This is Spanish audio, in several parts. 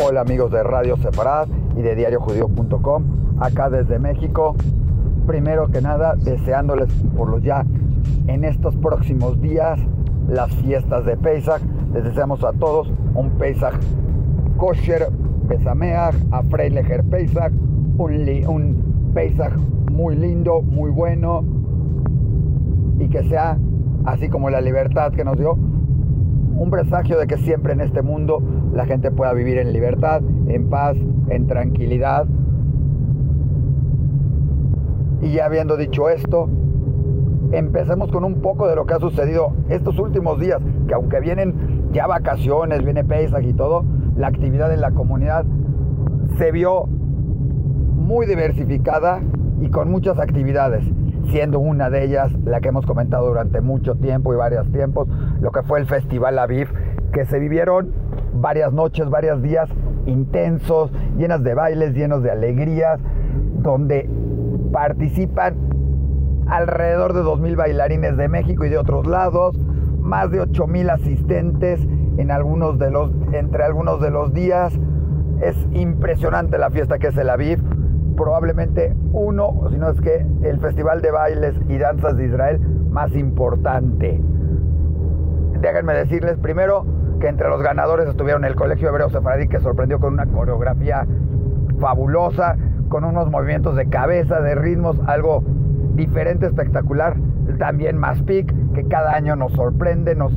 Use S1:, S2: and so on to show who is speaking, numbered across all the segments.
S1: Hola amigos de Radio Sefarad y de DiarioJudío.com, acá desde México. Primero que nada, deseándoles por los ya en estos próximos días las fiestas de Pesach. Les deseamos a todos un Pesach kosher, Pesameach, Afrei Lejer Pesach, un Pesach muy lindo, muy bueno, y que sea, así como la libertad que nos dio, un presagio de que siempre en este mundo la gente pueda vivir en libertad, en paz, en tranquilidad. Y ya habiendo dicho esto, empecemos con un poco de lo que ha sucedido estos últimos días, que aunque vienen ya vacaciones, viene Pesach y todo, la actividad en la comunidad se vio muy diversificada y con muchas actividades, siendo una de ellas la que hemos comentado durante mucho tiempo y varios tiempos, lo que fue el Festival Aviv, que se vivieron varias noches, varios días intensos, llenas de bailes, llenos de alegrías, donde participan alrededor de 2,000 bailarines de México y de otros lados, más de 8,000 asistentes entre algunos de los días. Es impresionante la fiesta que es el Aviv, probablemente uno, si no es que el festival de bailes y danzas de Israel más importante. Déjenme decirles primero que entre los ganadores estuvieron el Colegio Hebreo Sefaradí, que sorprendió con una coreografía fabulosa, con unos movimientos de cabeza, de ritmos, algo diferente, espectacular. También Maspik, que cada año nos sorprende, nos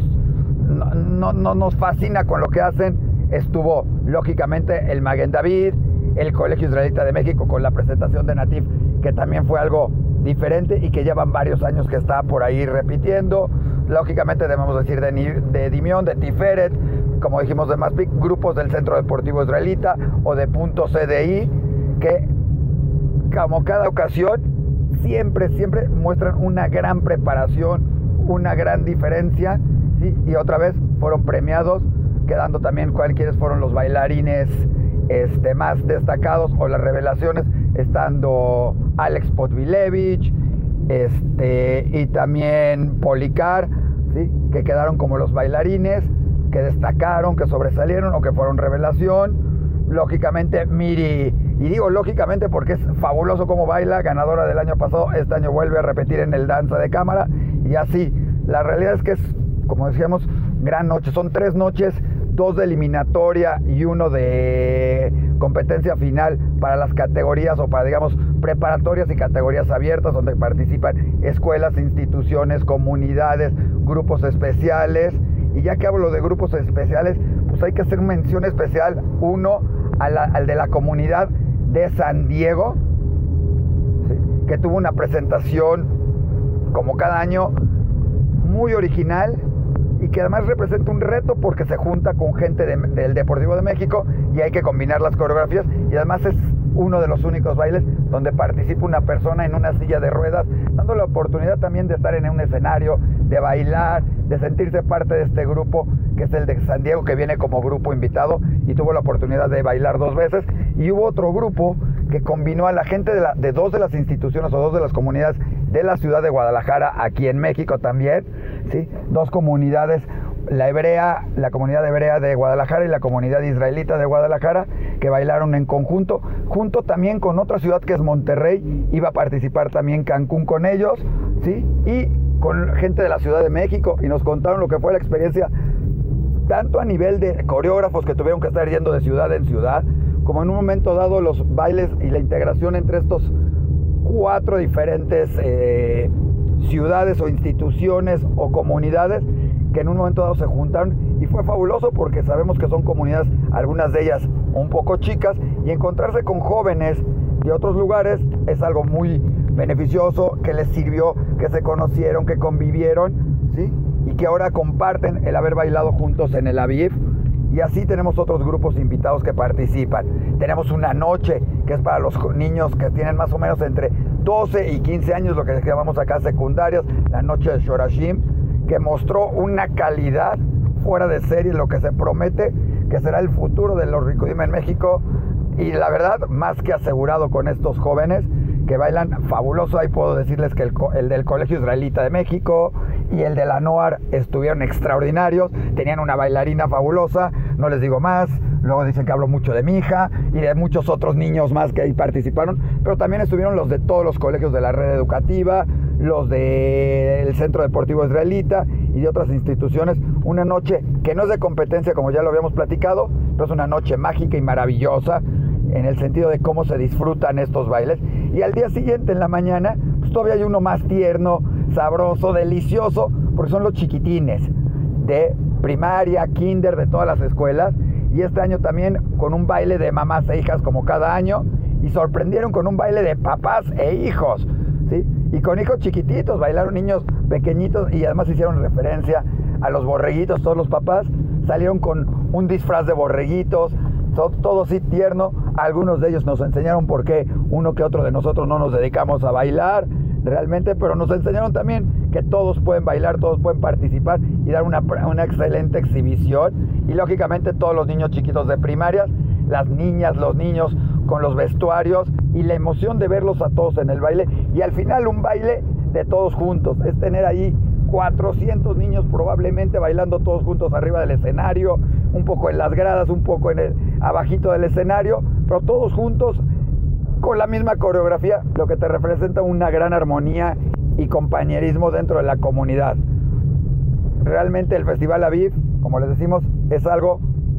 S1: fascina con lo que hacen. Estuvo lógicamente el Maguen David, el Colegio Israelita de México con la presentación de Nativ, que también fue algo diferente y que llevan varios años que está por ahí repitiendo. Lógicamente debemos decir de Dimion, de Tiferet, como dijimos de Maspik, grupos del Centro Deportivo Israelita o de Punto CDI, que como cada ocasión siempre muestran una gran preparación, una gran diferencia, ¿sí? Y otra vez fueron premiados, quedando también cuáles fueron los bailarines más destacados o las revelaciones, estando Alex Podvilevich y también Policar, ¿sí? Que quedaron como los bailarines que destacaron, que sobresalieron o que fueron revelación. Lógicamente Miri, y digo lógicamente porque es fabuloso cómo baila, ganadora del año pasado, este año vuelve a repetir en el danza de cámara, y así, la realidad es que es, como decíamos, gran noche. Son 3 noches, 2 de eliminatoria y 1 de competencia final para las categorías, o para, digamos, preparatorias y categorías abiertas, donde participan escuelas, instituciones, comunidades, grupos especiales. Y ya que hablo de grupos especiales, pues hay que hacer mención especial, uno al de la comunidad de San Diego, ¿sí? Que tuvo una presentación, como cada año, muy original, y que además representa un reto porque se junta con gente del Deportivo de México y hay que combinar las coreografías, y además es uno de los únicos bailes donde participa una persona en una silla de ruedas, dando la oportunidad también de estar en un escenario, de bailar, de sentirse parte de este grupo que es el de San Diego, que viene como grupo invitado y tuvo la oportunidad de bailar 2 veces. Y hubo otro grupo que combinó a la gente de 2 de las instituciones o 2 de las comunidades de la ciudad de Guadalajara, aquí en México también, ¿sí? 2 comunidades, la comunidad hebrea de Guadalajara y la comunidad israelita de Guadalajara, que bailaron en conjunto, junto también con otra ciudad que es Monterrey. Iba a participar también Cancún con ellos, ¿sí? Y con gente de la Ciudad de México, y nos contaron lo que fue la experiencia, tanto a nivel de coreógrafos que tuvieron que estar yendo de ciudad en ciudad, como en un momento dado los bailes y la integración entre estos 4 diferentes ciudades o instituciones o comunidades que en un momento dado se juntaron, y fue fabuloso porque sabemos que son comunidades, algunas de ellas un poco chicas, y encontrarse con jóvenes de otros lugares es algo muy beneficioso, que les sirvió, que se conocieron, que convivieron, ¿sí? Y que ahora comparten el haber bailado juntos en el Aviv. Y así tenemos otros grupos invitados que participan. Tenemos una noche que es para los niños que tienen más o menos entre 12 y 15 años, lo que llamamos acá secundarias, la noche de Shorashim, que mostró una calidad fuera de serie, lo que se promete que será el futuro de los Rikudim en México. Y la verdad, más que asegurado con estos jóvenes que bailan fabuloso. Ahí puedo decirles que el del Colegio Israelita de México y el de la NOAR estuvieron extraordinarios, tenían una bailarina fabulosa, no les digo más, luego dicen que hablo mucho de mi hija y de muchos otros niños más que ahí participaron, pero también estuvieron los de todos los colegios de la red educativa, los del Centro Deportivo Israelita y de otras instituciones. Una noche que no es de competencia, como ya lo habíamos platicado, pero es una noche mágica y maravillosa en el sentido de cómo se disfrutan estos bailes. Y al día siguiente, en la mañana, pues todavía hay uno más tierno, sabroso, delicioso, porque son los chiquitines de primaria, kinder, de todas las escuelas. Y este año también con un baile de mamás e hijas como cada año, y sorprendieron con un baile de papás e hijos, ¿sí? Y con hijos chiquititos, bailaron niños pequeñitos y además hicieron referencia a los borreguitos. Todos los papás salieron con un disfraz de borreguitos, todo así tierno. Algunos de ellos nos enseñaron por qué uno que otro de nosotros no nos dedicamos a bailar realmente, pero nos enseñaron también que todos pueden bailar, todos pueden participar y dar una excelente exhibición. Y lógicamente todos los niños chiquitos de primarias, las niñas, los niños con los vestuarios y la emoción de verlos a todos en el baile. Y al final un baile de todos juntos, es tener ahí 400 niños probablemente bailando todos juntos arriba del escenario, un poco en las gradas, un poco abajito del escenario, pero todos juntos con la misma coreografía, lo que te representa una gran armonía y compañerismo dentro de la comunidad. Realmente el Festival Aviv, como les decimos, es algo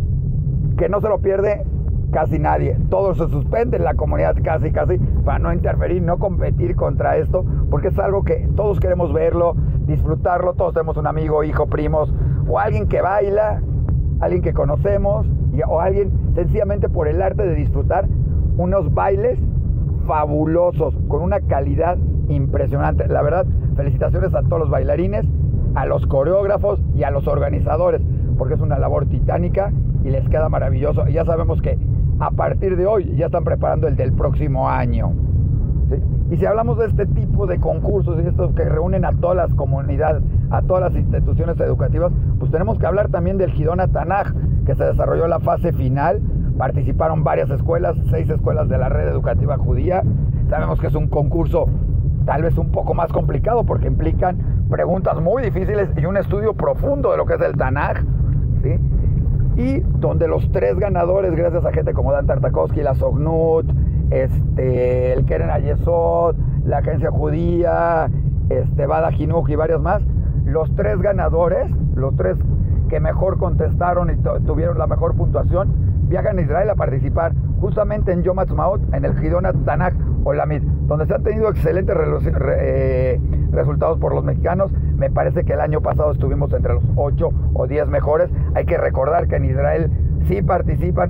S1: que no se lo pierde casi nadie. Todo se suspende en la comunidad casi para no interferir, no competir contra esto, porque es algo que todos queremos verlo, disfrutarlo. Todos tenemos un amigo, hijo, primos o alguien que baila, alguien que conocemos o alguien sencillamente por el arte de disfrutar unos bailes fabulosos con una calidad impresionante. La verdad, felicitaciones a todos los bailarines, a los coreógrafos y a los organizadores, porque es una labor titánica y les queda maravilloso. Y ya sabemos que a partir de hoy ya están preparando el del próximo año, ¿sí? Y si hablamos de este tipo de concursos y estos que reúnen a todas las comunidades, a todas las instituciones educativas, pues tenemos que hablar también del Hidona Tanaj, que se desarrolló la fase final. Participaron varias escuelas, 6 escuelas de la red educativa judía. Sabemos que es un concurso tal vez un poco más complicado porque implican preguntas muy difíciles y un estudio profundo de lo que es el Tanaj, ¿sí? Y donde los 3 ganadores, gracias a gente como Dan Tartakovsky, la Sognut, el Keren Ayesod, la Agencia Judía, Bada Jinuj y varios más, los 3 ganadores, los 3 que mejor contestaron y tuvieron la mejor puntuación, viajan a Israel a participar justamente en Yom Ha'atzmaut, en el Hidona Tanaj Olamit, donde se han tenido excelentes resultados por los mexicanos. Me parece que el año pasado estuvimos entre los 8 o 10 mejores. Hay que recordar que en Israel sí participan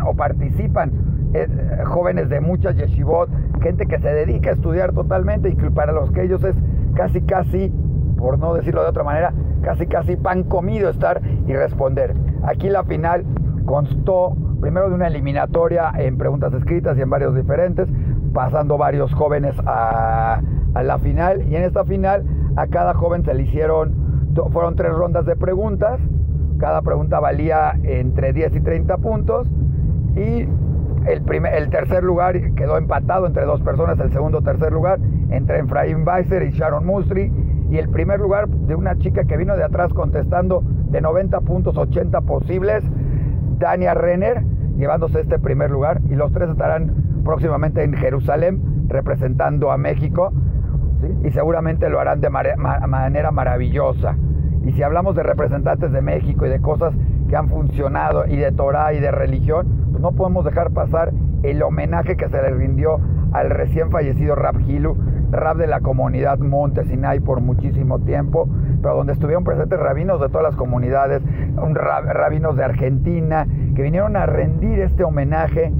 S1: jóvenes de muchas yeshivot, gente que se dedica a estudiar totalmente y que para los que ellos es casi, por no decirlo de otra manera, casi pan comido estar y responder. Aquí la final constó primero de una eliminatoria en preguntas escritas y en varios diferentes, pasando varios jóvenes a la final, y en esta final a cada joven se le fueron 3 rondas de preguntas. Cada pregunta valía entre 10 y 30 puntos y el tercer lugar quedó empatado entre 2 personas. El segundo o tercer lugar entre Efraim Weiser y Sharon Musri, y el primer lugar de una chica que vino de atrás contestando de 90 puntos, 80 posibles, Dania Renner, llevándose este primer lugar. Y los 3 estarán próximamente en Jerusalén representando a México, ¿sí? Y seguramente lo harán de manera maravillosa. Y si hablamos de representantes de México y de cosas que han funcionado y de Torah y de religión, pues no podemos dejar pasar el homenaje que se le rindió al recién fallecido Rab Hilu, rab de la comunidad Monte Sinai por muchísimo tiempo, pero donde estuvieron presentes rabinos de todas las comunidades, rabinos de Argentina, que vinieron a rendir este homenaje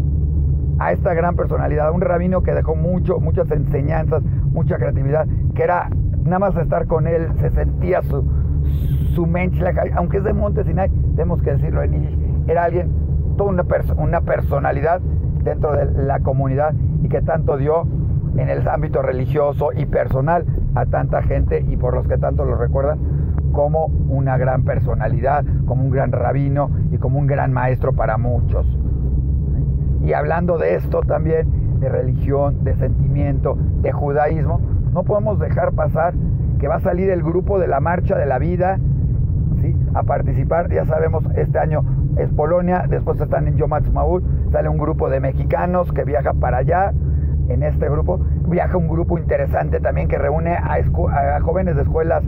S1: a esta gran personalidad, un rabino que dejó muchas enseñanzas, mucha creatividad, que era nada más estar con él, se sentía su mente, aunque es de Monte Sinai, tenemos que decirlo en Yiddish, era alguien, toda una personalidad dentro de la comunidad y que tanto dio en el ámbito religioso y personal a tanta gente y por los que tanto lo recuerdan como una gran personalidad, como un gran rabino y como un gran maestro para muchos. Y hablando de esto también, de religión, de sentimiento, de judaísmo, no podemos dejar pasar que va a salir el grupo de la Marcha de la Vida, ¿sí?, a participar. Ya sabemos, este año es Polonia. Después están en Yom Ha'atzmaut, sale un grupo de mexicanos que viaja para allá. En este grupo viaja un grupo interesante también que reúne a jóvenes de escuelas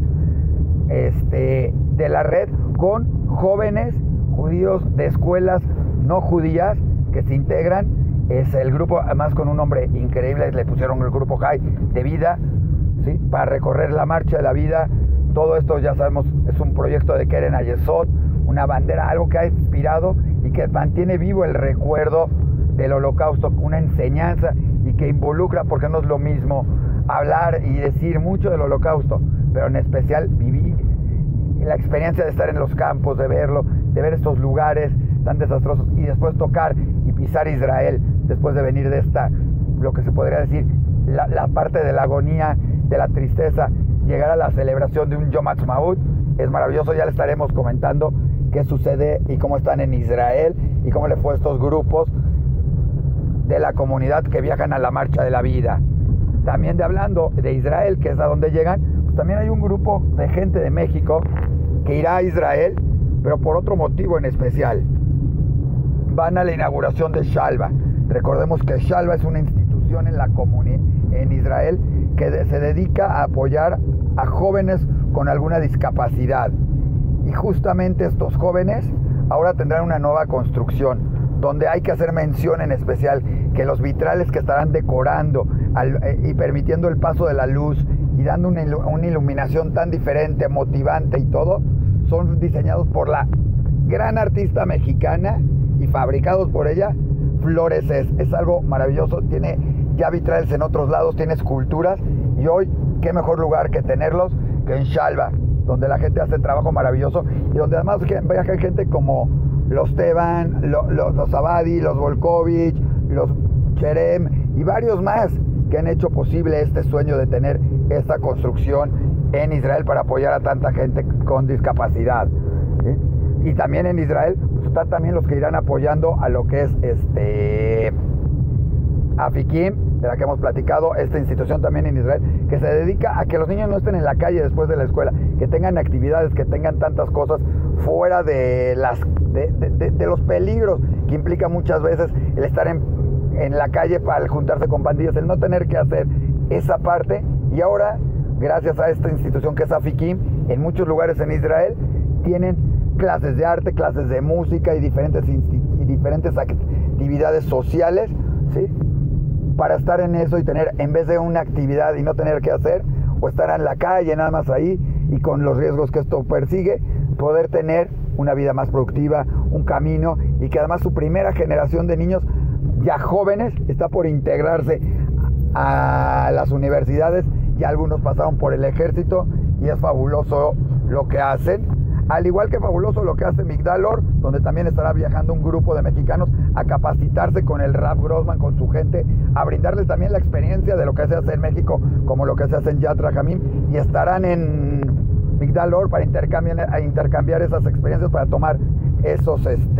S1: de la red con jóvenes judíos de escuelas no judías que se integran. Es el grupo, además con un nombre increíble, le pusieron el grupo High de vida, ¿sí? Para recorrer la marcha de la vida. Todo esto, ya sabemos, es un proyecto de Keren Ayesot, una bandera, algo que ha inspirado y que mantiene vivo el recuerdo del Holocausto, una enseñanza, y que involucra, porque no es lo mismo hablar y decir mucho del Holocausto, pero en especial vivir la experiencia de estar en los campos, de verlo, de ver estos lugares tan desastrosos, y después tocar y pisar Israel, después de venir de esta, lo que se podría decir, la parte de la agonía, de la tristeza, llegar a la celebración de un Yom Ha'atzmaut, es maravilloso. Ya le estaremos comentando qué sucede y cómo están en Israel y cómo le fue a estos grupos de la comunidad que viajan a la marcha de la vida. También hablando de Israel, que es a donde llegan, pues también hay un grupo de gente de México que irá a Israel, pero por otro motivo en especial. Van a la inauguración de Shalva. Recordemos que Shalva es una institución en Israel que se dedica a apoyar a jóvenes con alguna discapacidad. Y justamente estos jóvenes ahora tendrán una nueva construcción, donde hay que hacer mención en especial que los vitrales que estarán decorando y permitiendo el paso de la luz y dando una iluminación tan diferente, motivante y todo, son diseñados por la gran artista mexicana y fabricados por ella. Flores es algo maravilloso, tiene ya vitrales en otros lados, tiene esculturas, y hoy qué mejor lugar que tenerlos que en Shalva, donde la gente hace trabajo maravilloso y donde además viaja gente como los Teban, los Abadi, los Volkovich, los Cherem y varios más que han hecho posible este sueño de tener esta construcción en Israel para apoyar a tanta gente con discapacidad. ¿Sí? Y también en Israel pues, están también los que irán apoyando a lo que es Afikim, de la que hemos platicado, esta institución también en Israel, que se dedica a que los niños no estén en la calle después de la escuela, que tengan actividades, que tengan tantas cosas fuera de los peligros que implica muchas veces el estar en la calle para juntarse con pandillas, el no tener que hacer esa parte. Y ahora, gracias a esta institución que es Afikim, en muchos lugares en Israel tienen clases de arte, clases de música y diferentes actividades sociales, ¿sí? Para estar en eso y tener, en vez de una actividad y no tener que hacer, o estar en la calle nada más ahí y con los riesgos que esto persigue, poder tener una vida más productiva, un camino, y que además su primera generación de niños ya jóvenes está por integrarse a las universidades. Ya algunos pasaron por el ejército y es fabuloso lo que hacen. Al igual que fabuloso lo que hace Migdal Or, donde también estará viajando un grupo de mexicanos a capacitarse con el Rav Grossman, con su gente, a brindarles también la experiencia de lo que se hace en México, como lo que se hace en Yad Rajamim, y estarán en Migdal Or para intercambiar esas experiencias, para tomar esos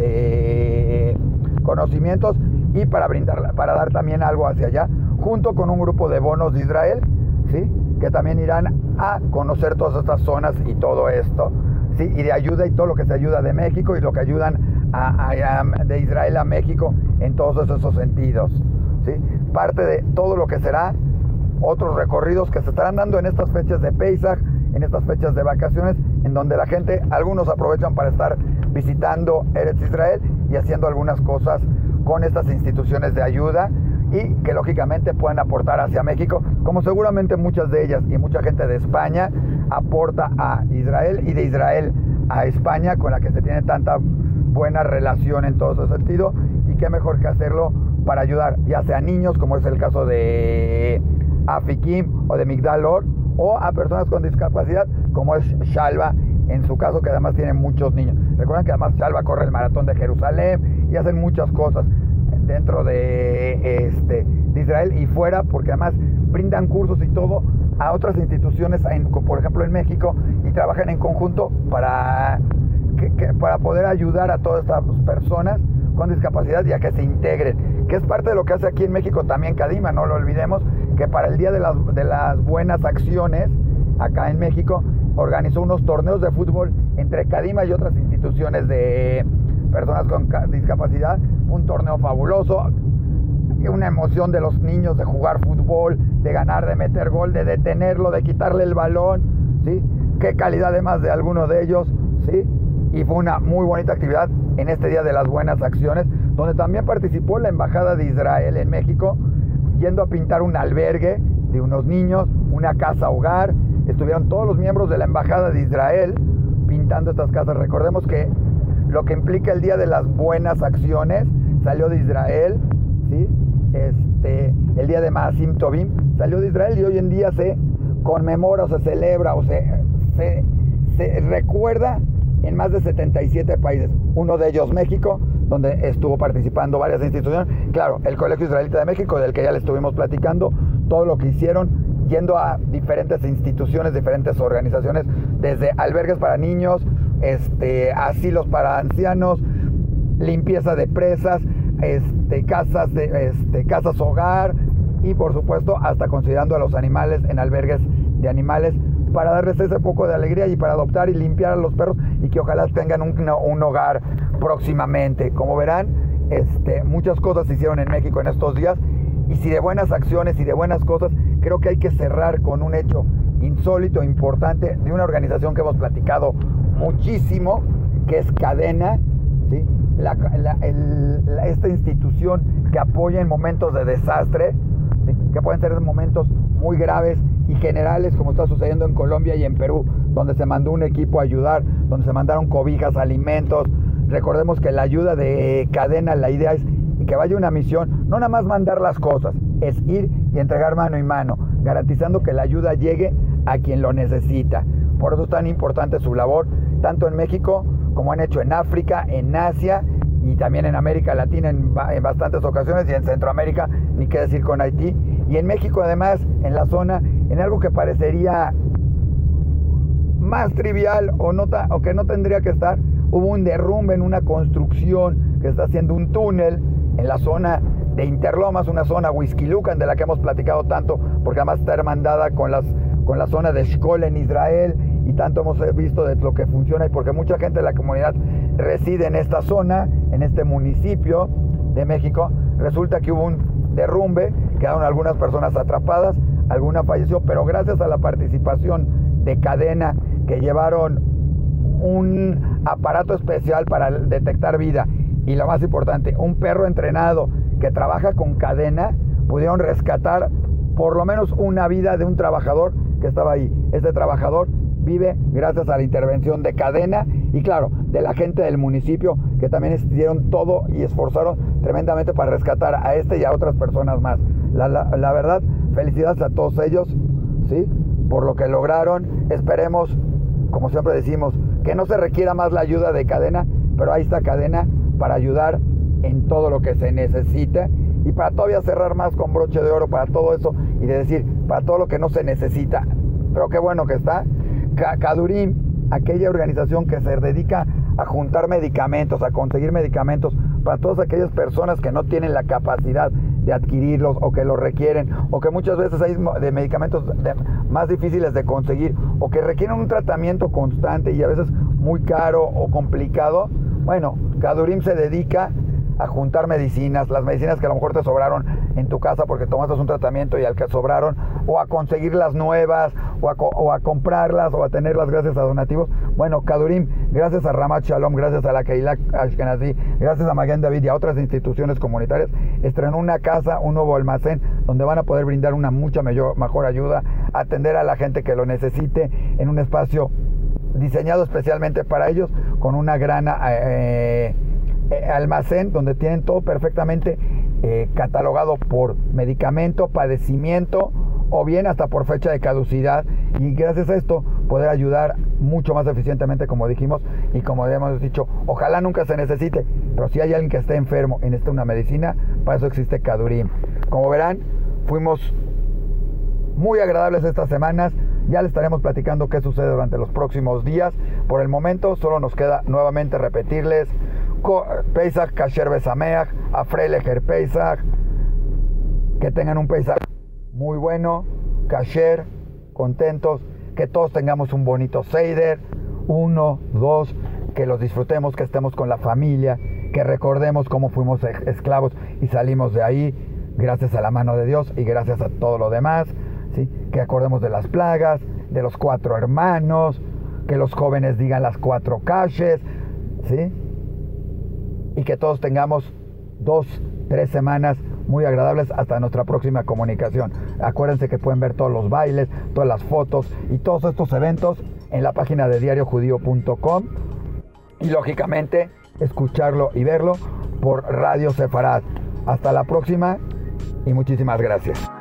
S1: conocimientos y para dar también algo hacia allá, junto con un grupo de bonos de Israel, ¿sí? Que también irán a conocer todas estas zonas y todo esto. Sí, y de ayuda y todo lo que se ayuda de México y lo que ayudan de Israel a México en todos esos sentidos, ¿sí? Parte de todo lo que será otros recorridos que se estarán dando en estas fechas de Pesach, en estas fechas de vacaciones, en donde la gente, algunos aprovechan para estar visitando Eretz Israel y haciendo algunas cosas con estas instituciones de ayuda, y que lógicamente pueden aportar hacia México, como seguramente muchas de ellas y mucha gente de España aporta a Israel, y de Israel a España, con la que se tiene tanta buena relación en todo ese sentido. Y qué mejor que hacerlo para ayudar ya sea a niños, como es el caso de Afikim o de Migdal Or, o a personas con discapacidad, como es Shalva en su caso, que además tiene muchos niños. Recuerden que además Shalva corre el maratón de Jerusalén y hacen muchas cosas dentro de Israel y fuera, porque además brindan cursos y todo a otras instituciones, por ejemplo en México, y trabajan en conjunto para poder ayudar a todas estas personas con discapacidad y a que se integren, que es parte de lo que hace aquí en México también Kadima. No lo olvidemos, que para el Día de las Buenas Acciones, acá en México, organizó unos torneos de fútbol entre Kadima y otras instituciones personas con discapacidad. Un torneo fabuloso, una emoción de los niños de jugar fútbol, de ganar, de meter gol, de detenerlo, de quitarle el balón, ¿sí? Qué calidad además de algunos de ellos, ¿sí? Y fue una muy bonita actividad en este Día de las Buenas Acciones, donde también participó la Embajada de Israel en México, yendo a pintar un albergue de unos niños, una casa hogar. Estuvieron todos los miembros de la Embajada de Israel pintando estas casas. Recordemos que lo que implica el Día de las Buenas Acciones salió de Israel, ¿sí? El día de Maasim Tovim salió de Israel y hoy en día se conmemora o se celebra o se recuerda en más de 77 países, uno de ellos México, donde estuvo participando varias instituciones. Claro, el Colegio Israelita de México, del que ya le estuvimos platicando, todo lo que hicieron, yendo a diferentes instituciones, diferentes organizaciones, desde albergues para niños, asilos para ancianos, limpieza de presas, casas hogar, y por supuesto hasta considerando a los animales en albergues de animales, para darles ese poco de alegría y para adoptar y limpiar a los perros, y que ojalá tengan un hogar próximamente. Como verán, muchas cosas se hicieron en México en estos días, y si de buenas acciones y de buenas cosas, creo que hay que cerrar con un hecho insólito, importante, de una organización que hemos platicado muchísimo, que es Cadena, ¿sí? Esta institución que apoya en momentos de desastre, ¿sí? Que pueden ser momentos muy graves y generales, como está sucediendo en Colombia y en Perú, donde se mandó un equipo a ayudar, donde se mandaron cobijas, alimentos. Recordemos que la ayuda de Cadena, la idea es que vaya una misión, no nada más mandar las cosas, es ir y entregar mano y mano, garantizando que la ayuda llegue a quien lo necesita. Por eso es tan importante su labor, tanto en México como han hecho en África, en Asia y también en América Latina en bastantes ocasiones, y en Centroamérica, ni qué decir con Haití. Y en México además, en la zona, en algo que parecería más trivial o que no tendría que estar, hubo un derrumbe en una construcción que está haciendo un túnel en la zona de Interlomas, una zona Huixquilucan, de la que hemos platicado tanto, porque además está hermandada con la zona de Shkol en Israel, y tanto hemos visto de lo que funciona, y porque mucha gente de la comunidad reside en esta zona, en este municipio de México. Resulta que hubo un derrumbe, quedaron algunas personas atrapadas, alguna falleció, pero gracias a la participación de Cadena, que llevaron un aparato especial para detectar vida, y lo más importante, un perro entrenado que trabaja con Cadena, pudieron rescatar por lo menos una vida de un trabajador que estaba ahí. Este trabajador vive gracias a la intervención de Cadena y, claro, de la gente del municipio, que también hicieron todo y esforzaron tremendamente para rescatar a y a otras personas más. La verdad, felicidades a todos ellos, ¿sí?, por lo que lograron. Esperemos, como siempre decimos, que no se requiera más la ayuda de Cadena, pero ahí está Cadena para ayudar en todo lo que se necesite, y para todavía cerrar más con broche de oro para todo eso, y de decir, para todo lo que no se necesita. Pero qué bueno que está Cadurim, aquella organización que se dedica a juntar medicamentos, a conseguir medicamentos para todas aquellas personas que no tienen la capacidad de adquirirlos, o que los requieren, o que muchas veces hay de medicamentos más difíciles de conseguir, o que requieren un tratamiento constante y a veces muy caro o complicado. Bueno, Cadurim se dedica a juntar medicinas, las medicinas que a lo mejor te sobraron en tu casa porque tomaste un tratamiento y al que sobraron, o a conseguir las nuevas, o a comprarlas, o a tenerlas gracias a donativos. Bueno, Cadurim, gracias a Ramat Shalom, gracias a la Keilah Ashkenazi, gracias a Maguen David y a otras instituciones comunitarias, estrenó una casa, un nuevo almacén, donde van a poder brindar una mejor ayuda, atender a la gente que lo necesite en un espacio diseñado especialmente para ellos, con una gran almacén donde tienen todo perfectamente catalogado por medicamento, padecimiento, o bien hasta por fecha de caducidad, y gracias a esto poder ayudar mucho más eficientemente, como dijimos, y como hemos dicho, ojalá nunca se necesite, pero si hay alguien que esté enfermo y necesita una medicina, para eso existe Cadurim. Como verán, fuimos muy agradables estas semanas. Ya les estaremos platicando qué sucede durante los próximos días. Por el momento solo nos queda nuevamente repetirles: Pesach Kasher Besameach, Afrei Lecher Pesach. Que tengan un Pesach muy bueno, kasher, contentos, que todos tengamos un bonito Seider. 1, 2, que los disfrutemos, que estemos con la familia, que recordemos cómo fuimos esclavos y salimos de ahí gracias a la mano de Dios y gracias a todo lo demás, ¿sí? Que acordemos de las plagas, de los 4 hermanos, que los jóvenes digan las 4 caches, ¿sí? Y que todos tengamos 2-3 semanas muy agradables hasta nuestra próxima comunicación. Acuérdense que pueden ver todos los bailes, todas las fotos y todos estos eventos en la página de diariojudío.com y lógicamente escucharlo y verlo por Radio Sefarad. Hasta la próxima y muchísimas gracias.